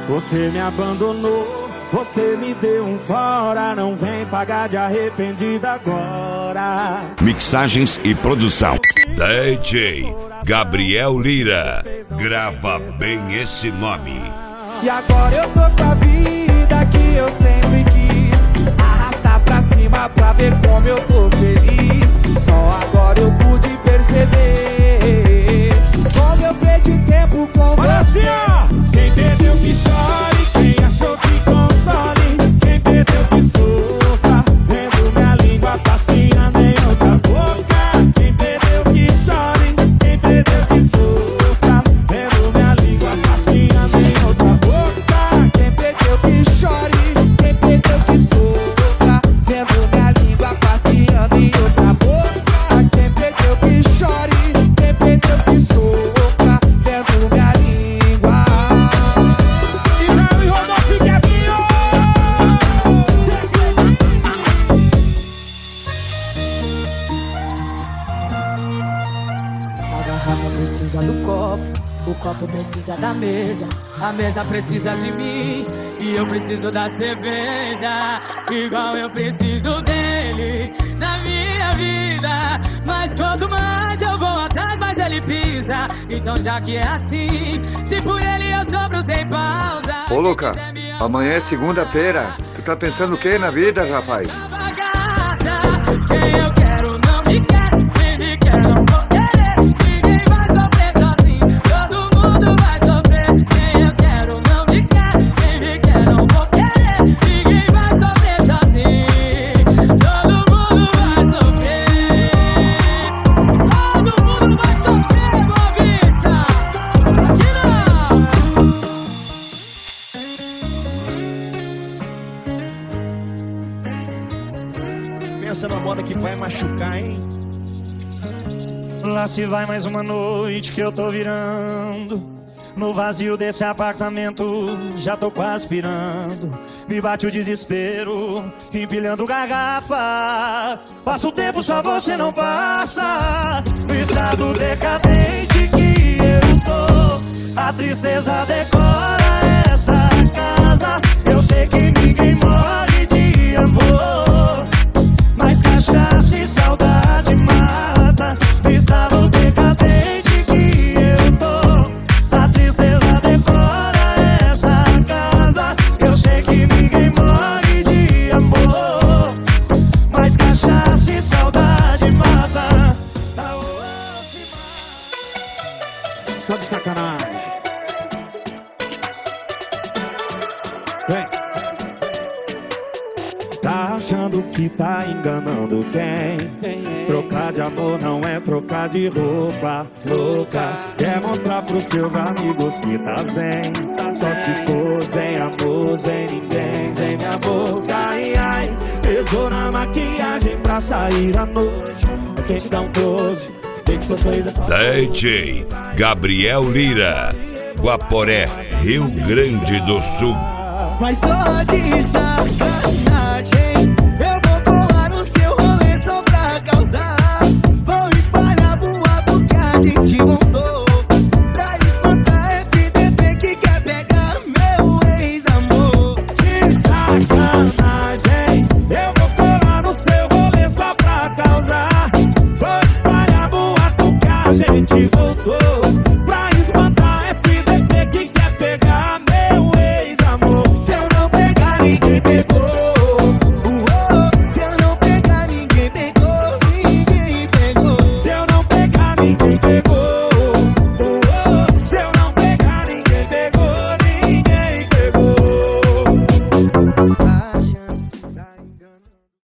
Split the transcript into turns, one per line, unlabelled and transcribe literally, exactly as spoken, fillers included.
Você me abandonou, você me deu um fora. Não vem pagar de arrependida agora.
Mixagens e produção D J Gabriel Lira. Grava bem esse nome.
E agora eu tô com a vida que eu sempre quis. Arrasta pra cima pra ver como eu tô feliz. Só agora eu pude perceber como eu perdi tempo com você. Quem perdeu que chore, quem achou que console. Quem perdeu que sofra, vendo minha língua passeando em outra boca. Quem perdeu que chore, quem perdeu que sofra, vendo minha língua passeando em outra boca. Quem perdeu que chore, quem perdeu que sofra, vendo minha língua passeando em outra boca. Quem perdeu que chore, quem perdeu que sofra, vendo minha língua. Israel e Rodolfo Guevinho.
A garrafa precisa do copo, o copo precisa da mesa, a mesa precisa de mim e eu preciso da cerveja, igual eu preciso dele na minha vida. Mas quanto mais eu vou atrás, mais ele pisa. Então já que é assim, se por ele eu sobro sem pausa.
Ô Luca, amanhã é segunda-feira. Tu tá pensando o que na vida, rapaz?
Quem eu quero não me quer, quem me quer não vou querer. Ninguém vai sofrer sozinho, todo mundo vai sofrer. Quem eu quero não me quer, quem me quer não vou querer. Ninguém vai sofrer sozinho, todo mundo vai sofrer. Todo mundo vai sofrer, Boa Vista. Aqui não.
Pensa numa moda que vai machucar, hein?
Lá se vai mais uma noite que eu tô virando. No vazio desse apartamento já tô quase pirando. Me bate o desespero, empilhando garrafa. Passa o tempo, só você não passa. No estado decadente que eu tô, a tristeza decora essa casa. Eu sei que ninguém morre de amor, mas cachaça e saudade mata. No estado decadente que eu tô, a tristeza decora essa casa. Eu sei que ninguém morre de amor, mas cachaça e saudade mata.
Só de sacanagem. Vem. Tá achando que tá enganando quem? Trocar de amor não é trocar de roupa. Louca, quer mostrar pros seus amigos que tá zen. Só se for zen amor, zen ninguém, zen minha boca. Ai, ai, pesou na maquiagem pra sair à noite. Mas quem te dá um close, vê que seu sorriso é só
D J Gabriel Lira, Guaporé, Rio Grande do Sul.
mas só de sacanagem.